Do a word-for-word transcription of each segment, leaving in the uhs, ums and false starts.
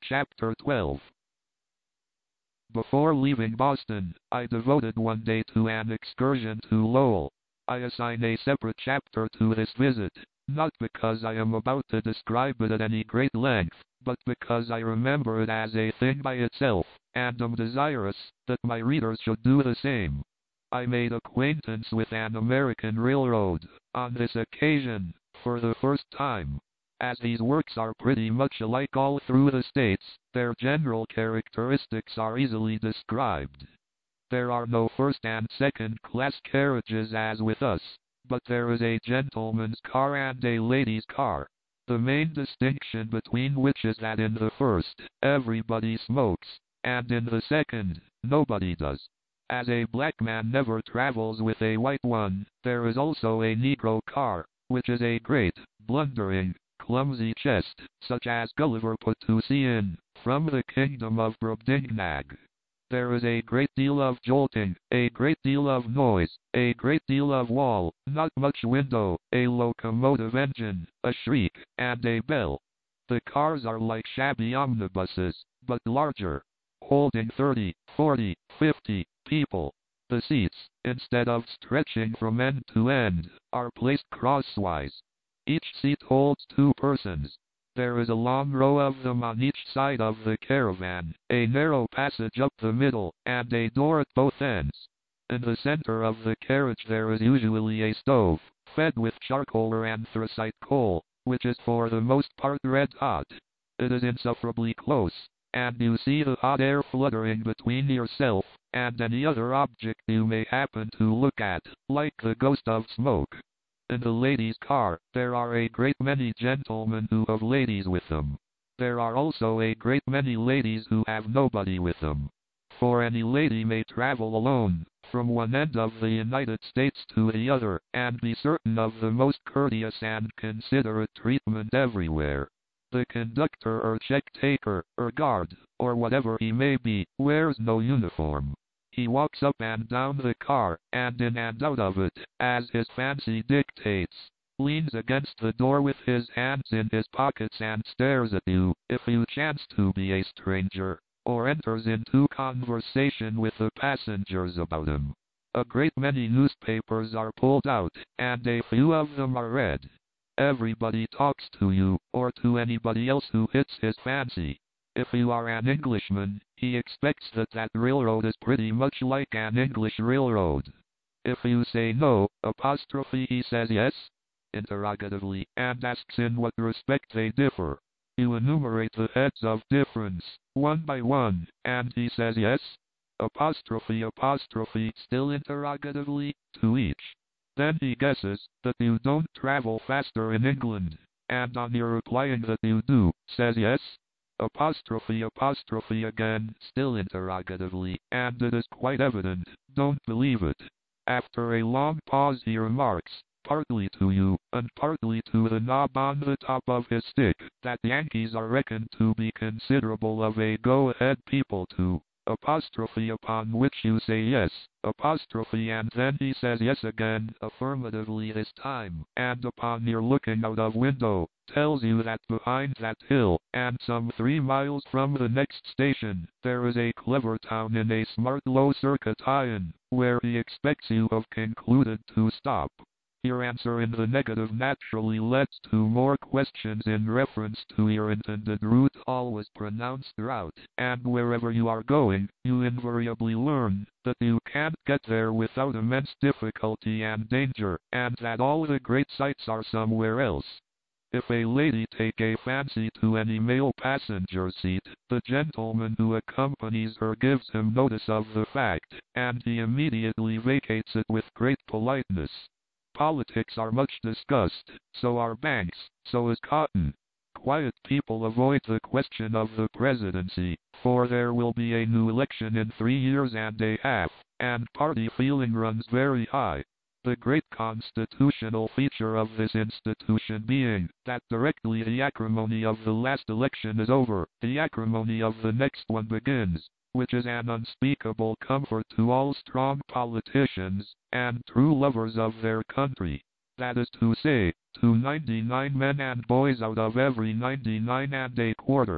Chapter twelve. Before leaving Boston, I devoted one day to an excursion to Lowell. I assign a separate chapter to this visit, not because I am about to describe it at any great length, but because I remember it as a thing by itself, and am desirous that my readers should do the same. I made acquaintance with an American railroad, on this occasion, for the first time. As these works are pretty much alike all through the states, their general characteristics are easily described. There are no first and second class carriages as with us, but there is a gentleman's car and a lady's car. The main distinction between which is that in the first, everybody smokes, and in the second, nobody does. As a black man never travels with a white one, there is also a Negro car, which is a great, blundering, clumsy chest, such as Gulliver put to sea in, from the kingdom of Brobdingnag. There is a great deal of jolting, a great deal of noise, a great deal of wall, not much window, a locomotive engine, a shriek, and a bell. The cars are like shabby omnibuses, but larger, holding thirty, forty, fifty people. The seats, instead of stretching from end to end, are placed crosswise. Each seat holds two persons. There is a long row of them on each side of the caravan, a narrow passage up the middle, and a door at both ends. In the center of the carriage there is usually a stove, fed with charcoal or anthracite coal, which is for the most part red hot. It is insufferably close, and you see the hot air fluttering between yourself and any other object you may happen to look at, like the ghost of smoke. In the ladies' car, there are a great many gentlemen who have ladies with them. There are also a great many ladies who have nobody with them. For any lady may travel alone, from one end of the United States to the other, and be certain of the most courteous and considerate treatment everywhere. The conductor or check-taker, or guard, or whatever he may be, wears no uniform. He walks up and down the car, and in and out of it, as his fancy dictates, leans against the door with his hands in his pockets and stares at you, if you chance to be a stranger, or enters into conversation with the passengers about him. A great many newspapers are pulled out, and a few of them are read. Everybody talks to you, or to anybody else who hits his fancy. If you are an Englishman, he expects that that railroad is pretty much like an English railroad. If you say no, apostrophe, he says yes, interrogatively, and asks in what respect they differ. You enumerate the heads of difference, one by one, and he says yes, apostrophe, apostrophe, still interrogatively, to each. Then he guesses that you don't travel faster in England, and on your replying that you do, says yes, apostrophe, apostrophe again, still interrogatively, and it is quite evident, don't believe it. After a long pause he remarks, partly to you, and partly to the knob on the top of his stick, that Yankees are reckoned to be considerable of a go-ahead people too, apostrophe, upon which you say yes, apostrophe, and then he says yes again, affirmatively this time, and upon your looking out of window, tells you that behind that hill, and some three miles from the next station, there is a clever town in a smart low circuit iron, where he expects you have concluded to stop. Your answer in the negative naturally leads to more questions in reference to your intended route, always pronounced route, and wherever you are going, you invariably learn that you can't get there without immense difficulty and danger, and that all the great sights are somewhere else. If a lady take a fancy to any male passenger seat, the gentleman who accompanies her gives him notice of the fact, and he immediately vacates it with great politeness. Politics are much discussed, so are banks, so is cotton. Quiet people avoid the question of the presidency, for there will be a new election in three years and a half, and party feeling runs very high. The great constitutional feature of this institution being, that directly the acrimony of the last election is over, the acrimony of the next one begins, which is an unspeakable comfort to all strong politicians, and true lovers of their country. That is to say, to ninety-nine men and boys out of every ninety-nine and a quarter.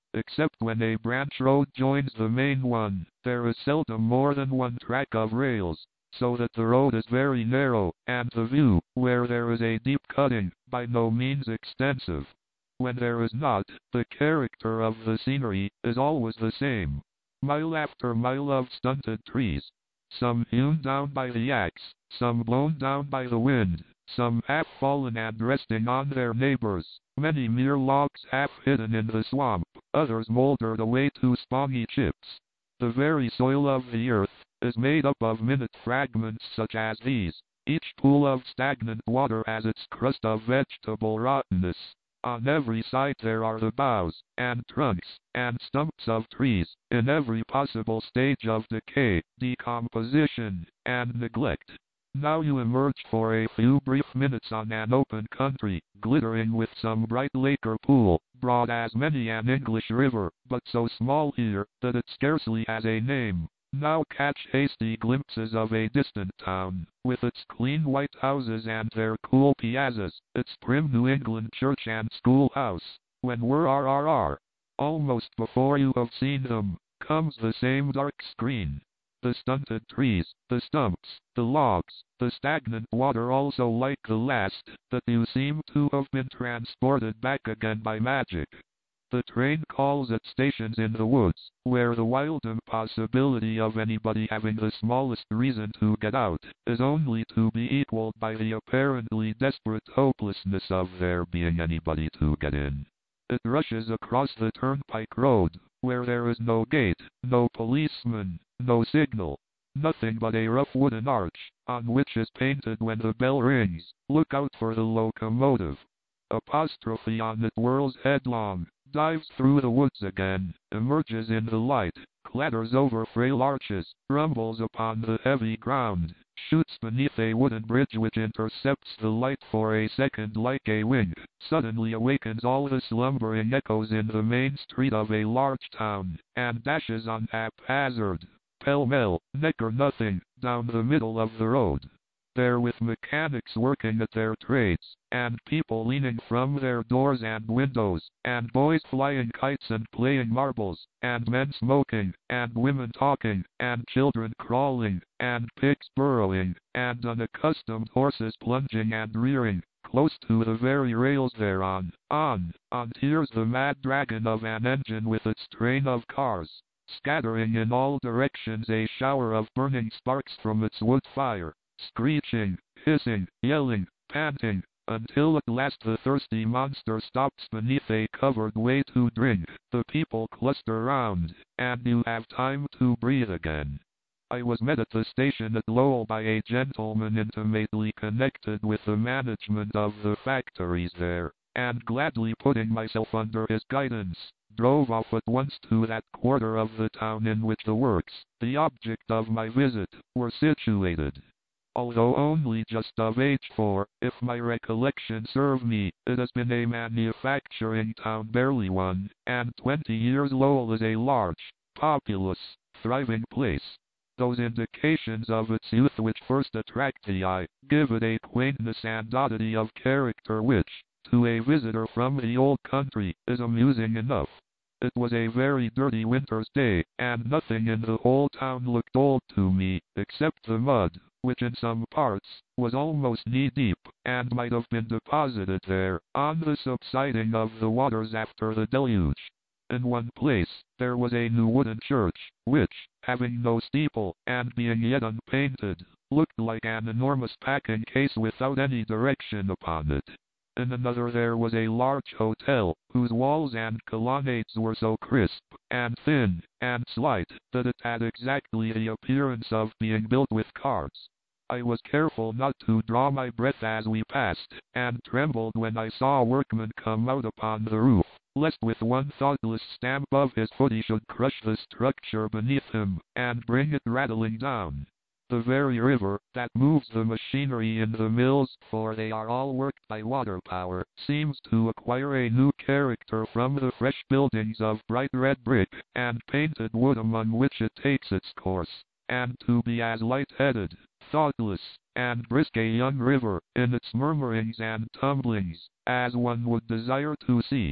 Except when a branch road joins the main one, there is seldom more than one track of rails, so that the road is very narrow, and the view, where there is a deep cutting, by no means extensive. When there is not, the character of the scenery is always the same. Mile after mile of stunted trees, some hewn down by the axe, some blown down by the wind, some half fallen and resting on their neighbors, many mere logs half hidden in the swamp, others mouldered away to spawny chips. The very soil of the earth is made up of minute fragments such as these. Each pool of stagnant water has its crust of vegetable rottenness. On every side there are the boughs, and trunks, and stumps of trees, in every possible stage of decay, decomposition, and neglect. Now you emerge for a few brief minutes on an open country, glittering with some bright lake or pool, broad as many an English river, but so small here, that it scarcely has a name. Now catch hasty glimpses of a distant town, with its clean white houses and their cool piazzas, its prim New England church and schoolhouse. When whir-r-r-r, almost before you have seen them, comes the same dark screen. The stunted trees, the stumps, the logs, the stagnant water, also like the last, that you seem to have been transported back again by magic. The train calls at stations in the woods, where the wild impossibility of anybody having the smallest reason to get out is only to be equaled by the apparently desperate hopelessness of there being anybody to get in. It rushes across the turnpike road, where there is no gate, no policeman, no signal, nothing but a rough wooden arch, on which is painted when the bell rings, "Look out for the locomotive." Apostrophe on it whirls headlong, dives through the woods again, emerges in the light, clatters over frail arches, rumbles upon the heavy ground, shoots beneath a wooden bridge which intercepts the light for a second like a wing, suddenly awakens all the slumbering echoes in the main street of a large town, and dashes on haphazard, pell-mell, neck or nothing, down the middle of the road. There, with mechanics working at their trades, and people leaning from their doors and windows, and boys flying kites and playing marbles, and men smoking, and women talking, and children crawling, and pigs burrowing, and unaccustomed horses plunging and rearing, close to the very rails thereon, on, on tears the mad dragon of an engine with its train of cars, scattering in all directions a shower of burning sparks from its wood fire, screeching, hissing, yelling, panting, until at last the thirsty monster stops beneath a covered way to drink. The people cluster round, and you have time to breathe again. I was met at the station at Lowell by a gentleman intimately connected with the management of the factories there, and gladly putting myself under his guidance, drove off at once to that quarter of the town in which the works, the object of my visit, were situated. Although only just of age, for, if my recollection serve me, it has been a manufacturing town barely one, and twenty years Lowell is a large, populous, thriving place. Those indications of its youth which first attract the eye, give it a quaintness and oddity of character which, to a visitor from the old country, is amusing enough. It was a very dirty winter's day, and nothing in the whole town looked old to me, except the mud, which in some parts was almost knee-deep, and might have been deposited there, on the subsiding of the waters after the deluge. In one place, there was a new wooden church, which, having no steeple, and being yet unpainted, looked like an enormous packing case without any direction upon it. In another there was a large hotel, whose walls and colonnades were so crisp, and thin, and slight, that it had exactly the appearance of being built with cards. I was careful not to draw my breath as we passed, and trembled when I saw a workman come out upon the roof, lest with one thoughtless stamp of his foot he should crush the structure beneath him, and bring it rattling down. The very river, that moves the machinery in the mills, for they are all worked by water power, seems to acquire a new character from the fresh buildings of bright red brick, and painted wood among which it takes its course, and to be as light-headed, thoughtless, and brisk a young river, in its murmurings and tumblings, as one would desire to see.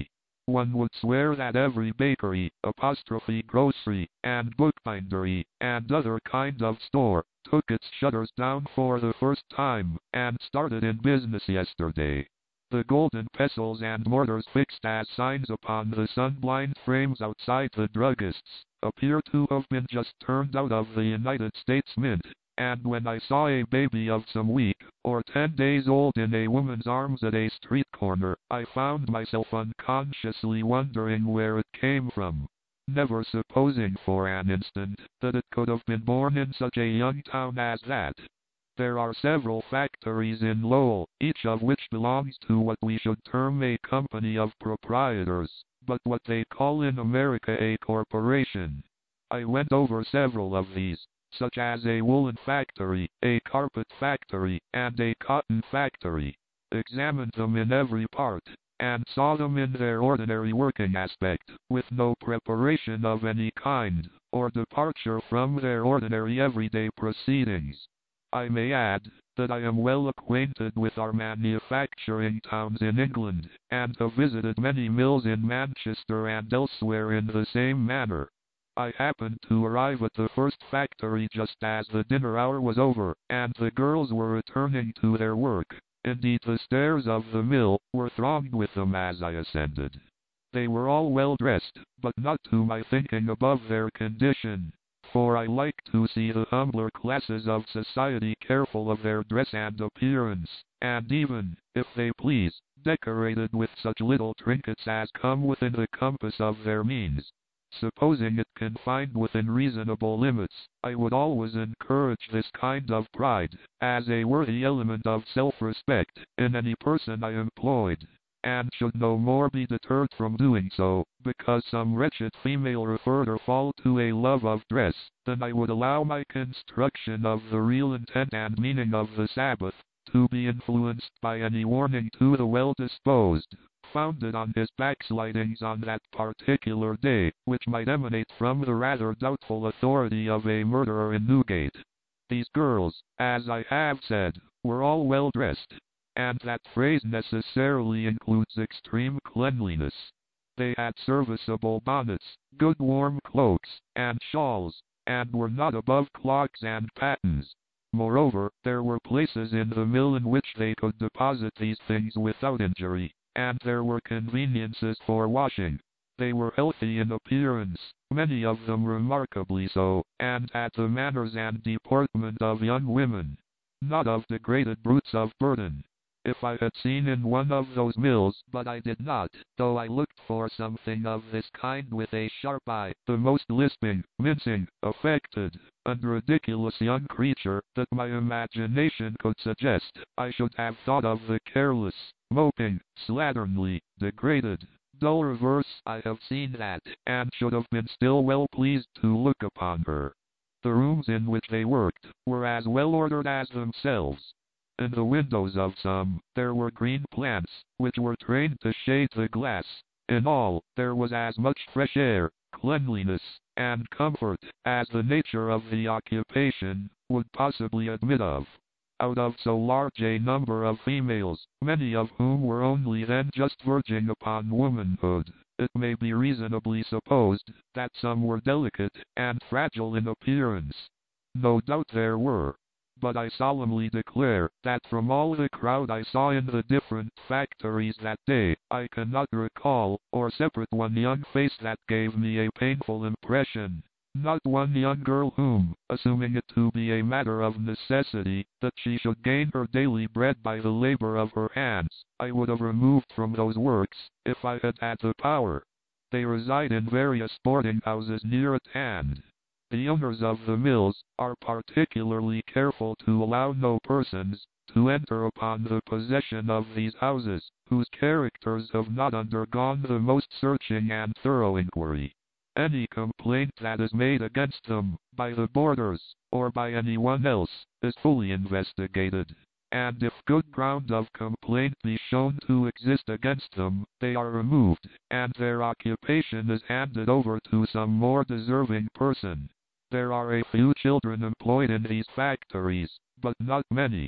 One would swear that every bakery, apostrophe grocery, and bookbindery, and other kind of store, took its shutters down for the first time, and started in business yesterday. The golden pestles and mortars fixed as signs upon the sun-blind frames outside the druggist's appear to have been just turned out of the United States Mint, and when I saw a baby of some week or ten days old in a woman's arms at a street corner, I found myself unconsciously wondering where it came from, never supposing for an instant that it could have been born in such a young town as that. There are several factories in Lowell, each of which belongs to what we should term a company of proprietors, but what they call in America a corporation. I went over several of these, such as a woolen factory, a carpet factory, and a cotton factory, examined them in every part, and saw them in their ordinary working aspect, with no preparation of any kind, or departure from their ordinary everyday proceedings. I may add that I am well acquainted with our manufacturing towns in England, and have visited many mills in Manchester and elsewhere in the same manner. I happened to arrive at the first factory just as the dinner hour was over, and the girls were returning to their work. Indeed, the stairs of the mill were thronged with them as I ascended. They were all well dressed, but not to my thinking above their condition, for I like to see the humbler classes of society careful of their dress and appearance, and even, if they please, decorated with such little trinkets as come within the compass of their means. Supposing it confined within reasonable limits, I would always encourage this kind of pride, as a worthy element of self-respect, in any person I employed, and should no more be deterred from doing so, because some wretched female referred or fall to a love of dress, than I would allow my construction of the real intent and meaning of the Sabbath to be influenced by any warning to the well-disposed, founded on his backslidings on that particular day, which might emanate from the rather doubtful authority of a murderer in Newgate. These girls, as I have said, were all well dressed, and that phrase necessarily includes extreme cleanliness. They had serviceable bonnets, good warm cloaks, and shawls, and were not above clogs and pattens. Moreover, there were places in the mill in which they could deposit these things without injury, and there were conveniences for washing. They were healthy in appearance, many of them remarkably so, and had the manners and deportment of young women, not of degraded brutes of burden. If I had seen in one of those mills, but I did not, though I looked for something of this kind with a sharp eye, the most lisping, mincing, affected, and ridiculous young creature that my imagination could suggest, I should have thought of the careless, moping, slatternly, degraded, dull reverse. I have seen that, and should have been still well pleased to look upon her. The rooms in which they worked were as well ordered as themselves. In the windows of some, there were green plants, which were trained to shade the glass. In all, there was as much fresh air, cleanliness, and comfort, as the nature of the occupation would possibly admit of. Out of so large a number of females, many of whom were only then just verging upon womanhood, it may be reasonably supposed that some were delicate and fragile in appearance. No doubt there were. But I solemnly declare that from all the crowd I saw in the different factories that day, I cannot recall or separate one young face that gave me a painful impression. Not one young girl whom, assuming it to be a matter of necessity, that she should gain her daily bread by the labor of her hands, I would have removed from those works, if I had had the power. They reside in various boarding houses near at hand. The owners of the mills are particularly careful to allow no persons to enter upon the possession of these houses, whose characters have not undergone the most searching and thorough inquiry. Any complaint that is made against them, by the boarders, or by anyone else, is fully investigated, and if good ground of complaint be shown to exist against them, they are removed, and their occupation is handed over to some more deserving person. There are a few children employed in these factories, but not many.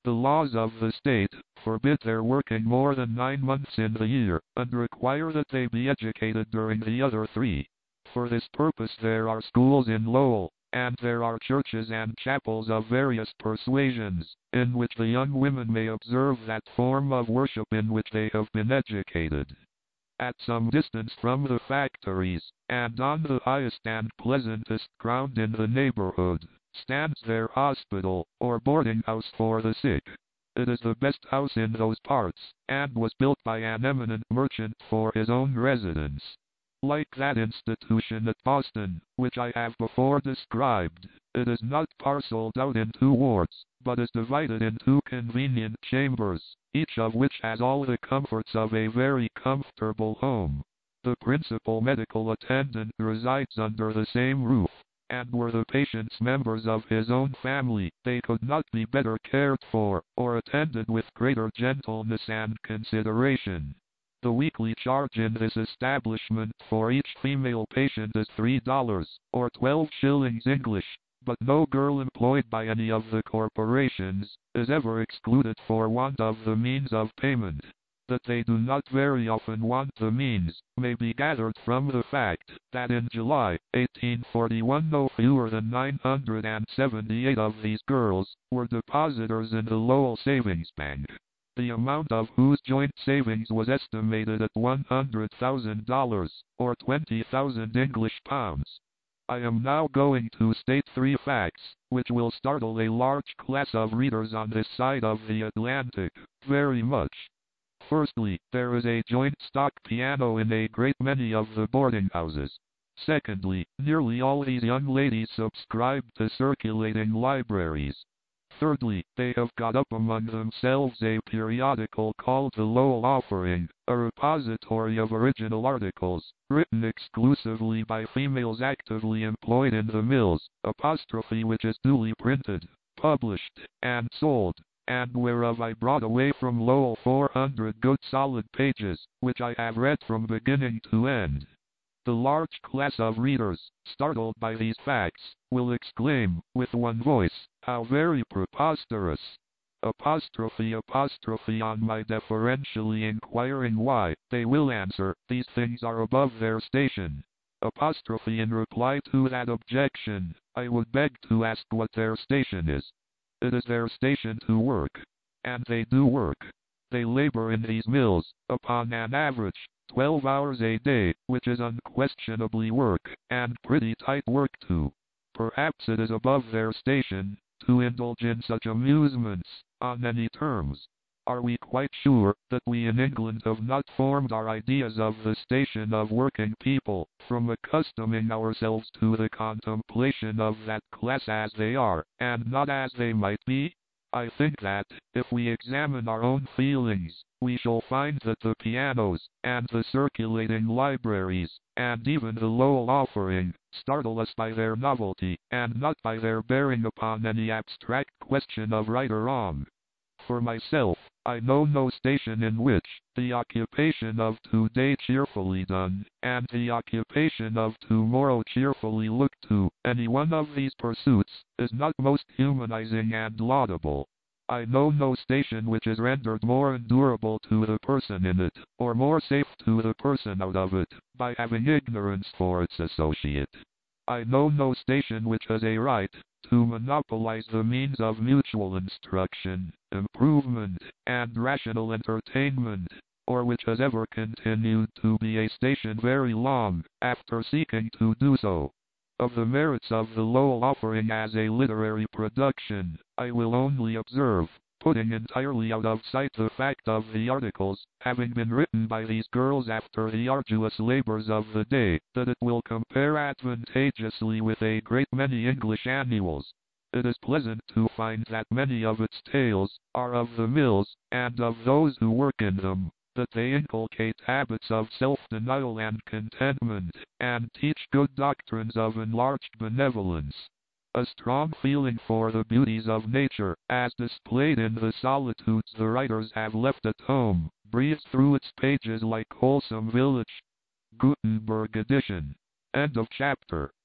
The laws of the state forbid their working more than nine months in the year, and require that they be educated during the other three. For this purpose there are schools in Lowell, and there are churches and chapels of various persuasions, in which the young women may observe that form of worship in which they have been educated. At some distance from the factories, and on the highest and pleasantest ground in the neighborhood, stands their hospital, or boarding house for the sick. It is the best house in those parts, and was built by an eminent merchant for his own residence. Like that institution at Boston, which I have before described, it is not parceled out into wards, but is divided into convenient chambers, each of which has all the comforts of a very comfortable home. The principal medical attendant resides under the same roof, and were the patients members of his own family, they could not be better cared for, or attended with greater gentleness and consideration. The weekly charge in this establishment for each female patient is three dollars, or twelve shillings English, but no girl employed by any of the corporations is ever excluded for want of the means of payment. That they do not very often want the means may be gathered from the fact that in July eighteen forty-one no fewer than nine hundred seventy-eight of these girls were depositors in the Lowell Savings Bank, the amount of whose joint savings was estimated at one hundred thousand dollars, or twenty thousand English pounds. I am now going to state three facts, which will startle a large class of readers on this side of the Atlantic very much. Firstly, there is a joint stock piano in a great many of the boarding houses. Secondly, nearly all these young ladies subscribe to circulating libraries. Thirdly, they have got up among themselves a periodical called the Lowell Offering, a repository of original articles, written exclusively by females actively employed in the mills, apostrophe which is duly printed, published, and sold, and whereof I brought away from Lowell four hundred good solid pages, which I have read from beginning to end. The large class of readers, startled by these facts, will exclaim, with one voice, "How very preposterous!" Apostrophe apostrophe on my deferentially inquiring why, they will answer, these things are above their station. Apostrophe in reply to that objection, I would beg to ask what their station is. It is their station to work. And they do work. They labor in these mills, upon an average, twelve hours a day, which is unquestionably work, and pretty tight work too. Perhaps it is above their station to indulge in such amusements, on any terms. Are we quite sure that we in England have not formed our ideas of the station of working people, from accustoming ourselves to the contemplation of that class as they are, and not as they might be? I think that, if we examine our own feelings, we shall find that the pianos, and the circulating libraries, and even the Lowell Offering, startle us by their novelty, and not by their bearing upon any abstract question of right or wrong. For myself, I know no station in which the occupation of today cheerfully done, and the occupation of tomorrow cheerfully looked to, any one of these pursuits, is not most humanizing and laudable. I know no station which is rendered more endurable to the person in it, or more safe to the person out of it, by having ignorance for its associate. I know no station which has a right to monopolize the means of mutual instruction, improvement, and rational entertainment, or which has ever continued to be a station very long, after seeking to do so. Of the merits of the Lowell Offering as a literary production, I will only observe, putting entirely out of sight the fact of the articles having been written by these girls after the arduous labors of the day, that it will compare advantageously with a great many English annuals. It is pleasant to find that many of its tales are of the mills, and of those who work in them, that they inculcate habits of self-denial and contentment, and teach good doctrines of enlarged benevolence. A strong feeling for the beauties of nature, as displayed in the solitudes the writers have left at home, breathes through its pages like wholesome village. Gutenberg edition. End of chapter.